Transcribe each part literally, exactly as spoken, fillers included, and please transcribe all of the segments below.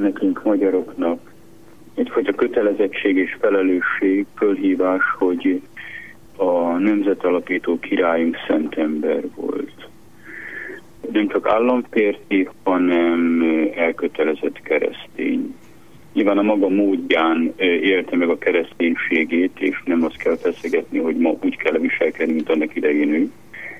nekünk magyaroknak egyfajta kötelezettség és felelősség, fölhívás, hogy a nemzetalapító királyunk szent ember volt. Nem csak államférfi, hanem elkötelezett keresztény. Nyilván a maga módján élte meg a kereszténységét, és nem azt kell feszegetni, hogy ma úgy kell viselkedni, mint annak idején ő.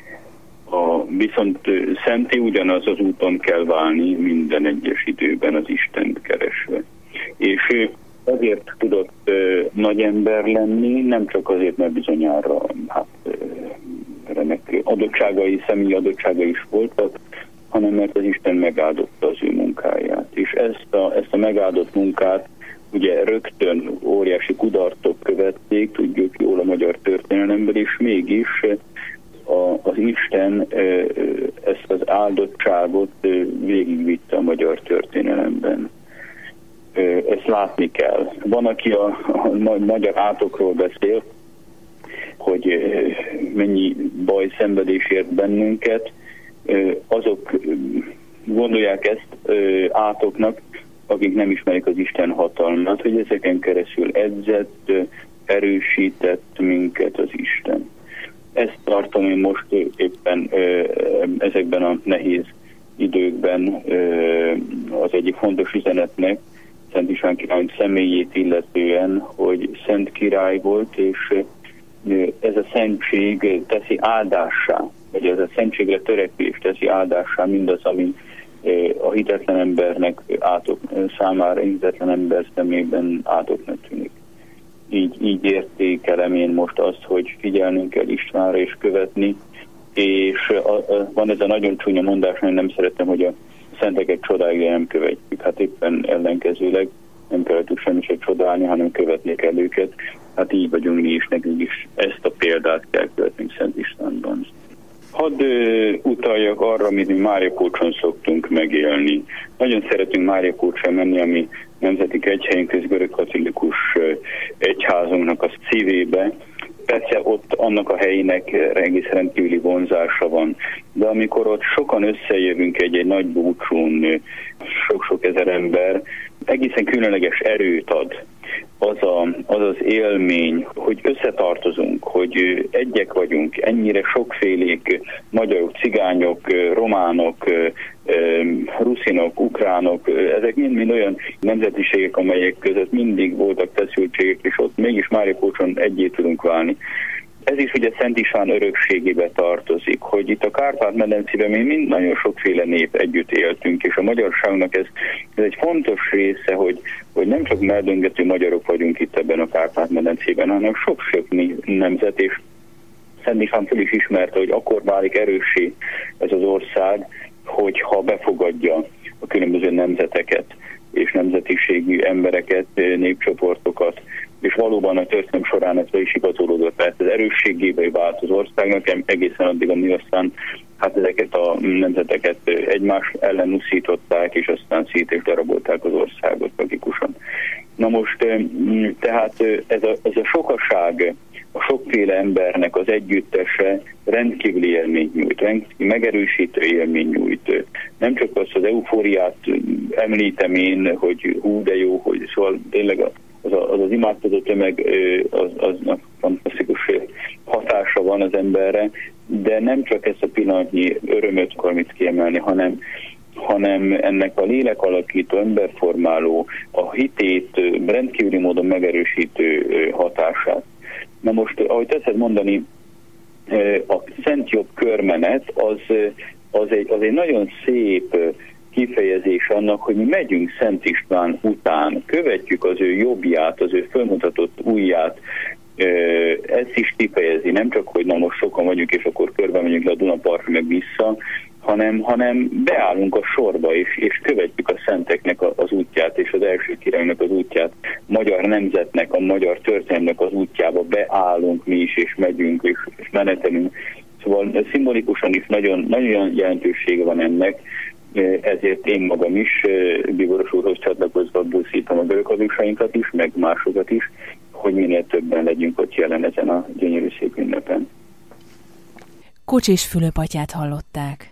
A, viszont szenté ugyanaz az úton kell válni minden egyes időben az Istent keresve. És ő azért tudott uh, nagy ember lenni, nem csak azért, mert bizonyára hát, uh, remek adottságai, személyi adottságai is voltak, hanem mert az Isten megáldotta az ő munkáját. És ezt a, ezt a megáldott munkát ugye rögtön óriási kudarcok követték, tudjuk jól a magyar történelemben, és mégis a, az Isten ezt az áldottságot végigvitte a magyar történelemben. Ezt látni kell. Van, aki a, a magyar átokról beszél, hogy mennyi baj, szenvedés ért bennünket, azok gondolják ezt átoknak, akik nem ismerik az Isten hatalmát, hogy ezeken keresztül edzett, erősített minket az Isten. Ezt tartom én most éppen ezekben a nehéz időkben az egyik fontos üzenetnek, Szent István király személyét illetően, hogy szent király volt, és ez a szentség teszi áldássá, vagy ez a szentségre törekvés teszi áldássá mindaz, ami a hitetlen embernek átok, számára hitetlen ember szemében átoknak tűnik. Így, így értékelem én most azt, hogy figyelnünk kell Istvánra és követni, és a, a, van ez a nagyon csúnya mondás, hogy nem szeretem, hogy a szenteket csodáig nem követjük. Hát éppen ellenkezőleg nem kellett semmit se csodálni, hanem követni kell őket. Hát így vagyunk mi is, nekünk is ezt a példát kell követnünk Szent Istvánban. Hadd ö, utaljak arra, amit mi Máriapócson szoktunk megélni. Nagyon szeretünk Máriapócsra menni, ami nemzeti egyhelyünk köz görögkatolikus egyházunknak a szívébe. Persze ott annak a helyének egész rendkívüli vonzása van, de amikor ott sokan összejövünk egy-egy nagy búcsún, sok-sok ezer ember, egészen különleges erőt ad. Az, a, az az élmény, hogy összetartozunk, hogy egyek vagyunk, ennyire sokfélék, magyarok, cigányok, románok, ruszinok, ukránok, ezek mind-mind olyan nemzetiségek, amelyek között mindig voltak feszültségek, és ott mégis Máriapócson egyé tudunk válni. Ez is ugye Szent István örökségébe tartozik, hogy itt a Kárpát-medencében mi mind nagyon sokféle nép együtt éltünk, és a magyarságnak ez, ez egy fontos része, hogy, hogy nem csak meldöngető magyarok vagyunk itt ebben a Kárpát-medencében, hanem sok-sok nemzet, és Szent István föl is ismerte, hogy akkor válik erőssé ez az ország, hogyha befogadja a különböző nemzeteket és nemzetiségű embereket, népcsoportokat, és valóban a történelem során ez is igazolódott, tehát az erősségébe vált az országnak, egészen addig, amíg aztán hát ezeket a nemzeteket egymás ellen uszították, és aztán szét és darabolták az országot tragikusan. Na most, tehát ez a, ez a sokaság, a sokféle embernek az együttese rendkívüli élményt nyújt, rendkívül megerősítő élményt nyújt. Nem csak azt az eufóriát említem én, hogy hú, de jó, hogy szóval tényleg az az, az imádkozó tömeg, az, aznak fantasztikus hatása van az emberre, de nem csak ezt a pillanatnyi örömöt akar mit kiemelni, hanem hanem ennek a lélek alakító, emberformáló, a hitét rendkívüli módon megerősítő hatását. Na most, ahogy teszed mondani, a Szent Jobb körmenet az, az, egy, az egy nagyon szép kifejezés annak, hogy mi megyünk Szent István után, követjük az ő jobbját, az ő fölmutatott ujját. Ezt is kifejezi, nem csak, hogy na most sokan vagyunk, és akkor körbe megyünk le a Dunapartra meg vissza, hanem, hanem beállunk a sorba, és, és követjük a szenteknek az útját, és az első királynak az útját, magyar nemzetnek, a magyar történelmnek az útjába beállunk mi is, és megyünk, és, és menetelünk. Szóval szimbolikusan is nagyon, nagyon jelentősége van ennek, ezért én magam is Bíboros úrhoz csatlakozva buszítom a göröghazusainkat is, meg másokat is, hogy minél többen legyünk ott jelen ezen a gyönyörű szép ünnepen. Kocsis Fülöp atyát hallották.